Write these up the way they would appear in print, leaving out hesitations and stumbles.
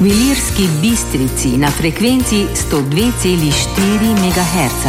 v Ilirski Bistrici na frekvenci 102,4 MHz.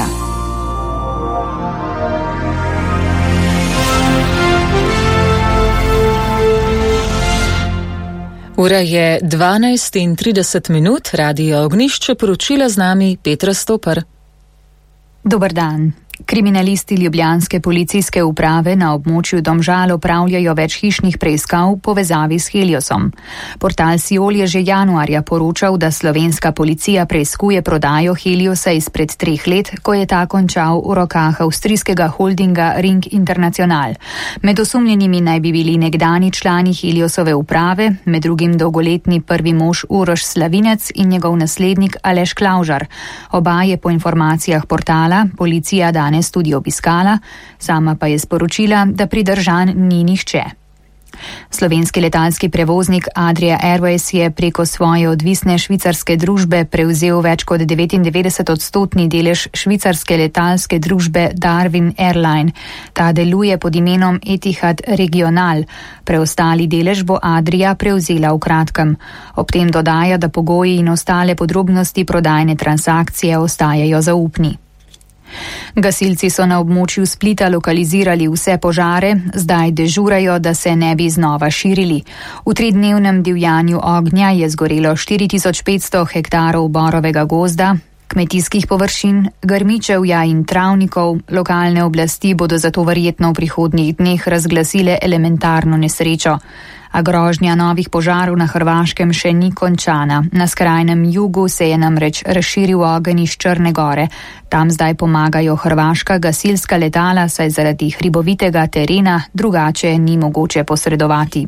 Ura je 12:30, Radio Ognjišče, poročila z nami Petra Stopar. Dober dan. Kriminalisti ljubljanske policijske uprave na območju Domžal opravljajo več hišnih preiskav v povezavi s Heliosom. Portal Siol je že januarja poročal, da slovenska policija preiskuje prodajo Heliosa izpred 3 let, ko je ta končal v rokah avstrijskega holdinga Ring International. Med osumljenimi naj bi bili nekdani člani Heliosove uprave, med drugim dolgoletni prvi mož Uroš Slavinec in njegov naslednik Aleš Klavžar. Oba je po informacijah portala policija danes tudi obiskala, sama pa je sporočila, da pridržan ni nihče. Slovenski letalski prevoznik Adria Airways je preko svoje odvisne švicarske družbe prevzel več kot 99% delež švicarske letalske družbe Darwin Airline. Ta deluje pod imenom Etihad Regional. Preostali delež bo Adria prevzela v kratkem. Ob tem dodaja, da pogoji in ostale podrobnosti prodajne transakcije ostajajo zaupni. Gasilci so na območju Splita lokalizirali vse požare, zdaj dežurajo, da se ne bi znova širili. V 3-dnevnem divjanju ognja je zgorelo 4500 hektarov borovega gozda, kmetijskih površin, grmičevja in travnikov. Lokalne oblasti bodo zato verjetno v prihodnjih dneh razglasile elementarno nesrečo. A grožnja novih požarov na Hrvaškem še ni končana. Na skrajnem jugu se je namreč razširil ogenj iz Črne gore. Tam zdaj pomagajo hrvaška gasilska letala, saj zaradi hribovitega terena drugače ni mogoče posredovati.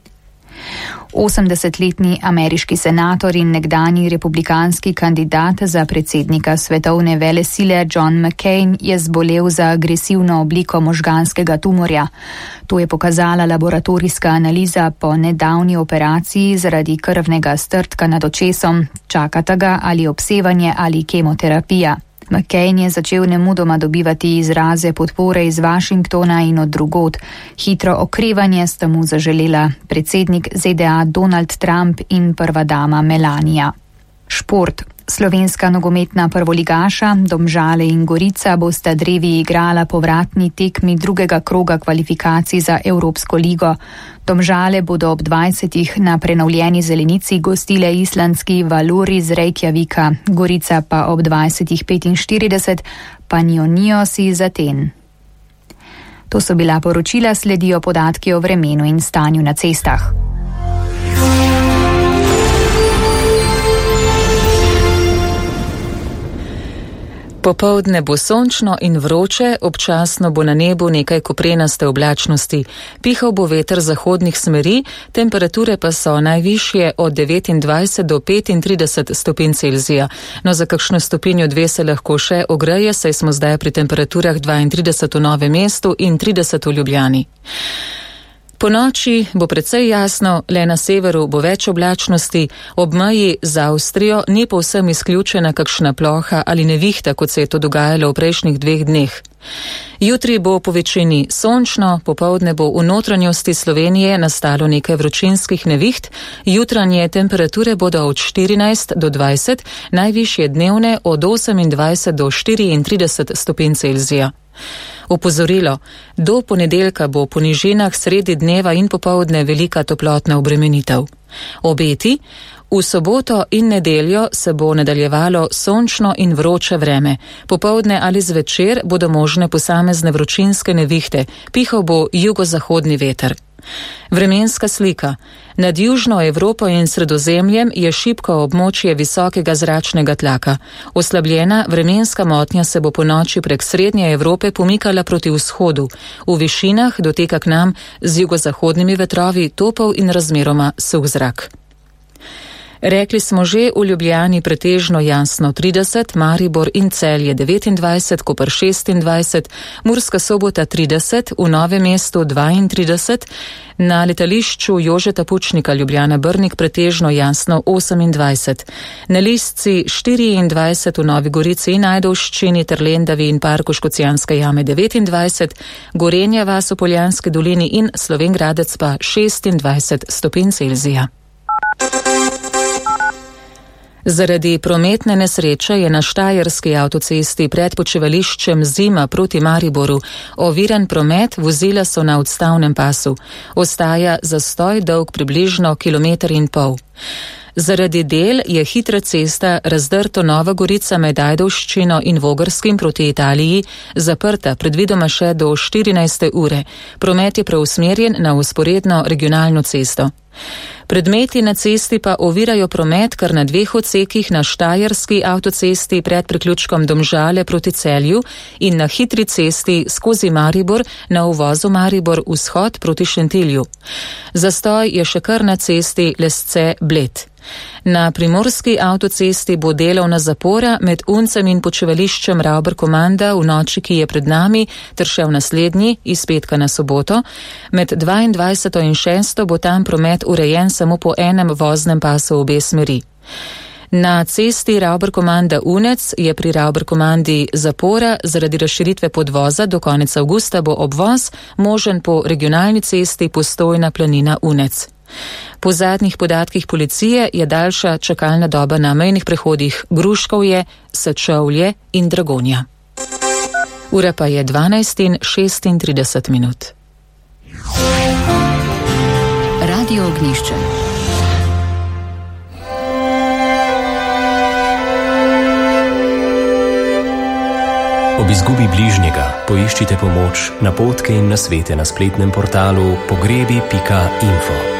80-letni ameriški senator in nekdanji republikanski kandidat za predsednika svetovne velesile John McCain je zbolel za agresivno obliko možganskega tumorja. To je pokazala laboratorijska analiza po nedavni operaciji zaradi krvnega strdka nad očesom. Čakata ga ali obsevanje ali kemoterapija. McCain je začel nemudoma dobivati izraze podpore iz Washingtona in od drugod. Hitro okrevanje sta mu zaželela predsednik ZDA Donald Trump in prva dama Melania. Šport. Slovenska nogometna prvoligaša Domžale in Gorica bosta drevi igrala povratni tekmi drugega kroga kvalifikacij za Evropsko ligo. Domžale bodo ob 20. na prenovljeni zelenici gostile islandski Valur iz Reykjavika, Gorica pa ob 20:45 Panionios iz Aten. To so bila poročila, sledijo podatki o vremenu in stanju na cestah. Popoldne bo sončno in vroče, občasno bo na nebu nekaj koprenaste oblačnosti. Pihal bo veter zahodnih smeri, temperature pa so najvišje od 29 do 35 stopinj Celzija. No, za kakšno stopinjo 2 se lahko še ogreje, saj smo zdaj pri temperaturah 32 v Novem mestu in 30 v Ljubljani. Po noči bo precej jasno, le na severu bo več oblačnosti, ob meji z Avstrijo ni povsem izključena kakšna ploha ali nevihta, kot se je to dogajalo v prejšnjih 2 dneh. Jutri bo po večini sončno, popoldne bo v notranjosti Slovenije nastalo nekaj vročinskih neviht, jutranje temperature bodo od 14 do 20, najvišje dnevne od 28 do 34 stopinj Celzija. Opozorilo, do ponedeljka bo po nižinah sredi dneva in popoldne velika toplotna obremenitev. Obeti, v soboto in nedeljo se bo nadaljevalo sončno in vroče vreme. Popoldne ali zvečer bodo možne posamezne vročinske nevihte, pihal bo jugozahodni veter. Vremenska slika. Nad južno Evropo in Sredozemljem je šibko območje visokega zračnega tlaka. Oslabljena vremenska motnja se bo po noči prek srednje Evrope pomikala proti vzhodu. V višinah doteka k nam z jugozahodnimi vetrovi topel in razmeroma suh zrak. Rekli smo že, v Ljubljani pretežno jasno 30, Maribor in Celje 29, Koper 26, Murska Sobota 30, v Novem mestu 32, na letališču Jožeta Pučnika Ljubljana Brnik pretežno jasno 28, na Lisci 24, v Novi Gorici in Ajdovščini ter Lendavi in Parku Škocjanske jame 29, Gorenja vas v Poljanski dolini in Slovenj Gradec pa 26 stopinj Celzija. Zaradi prometne nesreče je na štajerski avtocesti pred počivališčem Zima proti Mariboru oviran promet, vozila so na odstavnem pasu. Ostaja zastoj dolg približno 1,5 kilometra. Zaradi del je hitra cesta Razdrto Nova Gorica med Ajdovščino in Vogrskim proti Italiji zaprta predvidoma še do 14. ure. Promet je preusmerjen na vzporedno regionalno cesto. Predmeti na cesti pa ovirajo promet kar na 2 odsekih na štajerski avtocesti pred priključkom Domžale proti Celju in na hitri cesti skozi Maribor na uvozu Maribor vzhod proti Šentilju. Zastoj je še kar na cesti Lesce-Bled. Na primorski avtocesti bo delovna zapora med Uncem in počivališčem Ravber-Komanda v noči, ki je pred nami, ter še v naslednji, iz petka na soboto. Med 22. in 6. bo tam promet urejen samo po enem voznem pasu v obe smeri. Na cesti Ravber-Komanda Unec je pri Ravber-Komandi zapora, zaradi razširitve podvoza do konca avgusta bo obvoz možen po regionalni cesti Postojna planina Unec. Po zadnjih podatkih policije je daljša čakalna doba na mejnih prehodih Gruškovje, Sečovlje in Dragonja. Ura pa je 12:36. Radio Ognjišče. Ob izgubi bližnjega poiščite pomoč, napotke in nasvete na spletnem portalu pogrebi.info.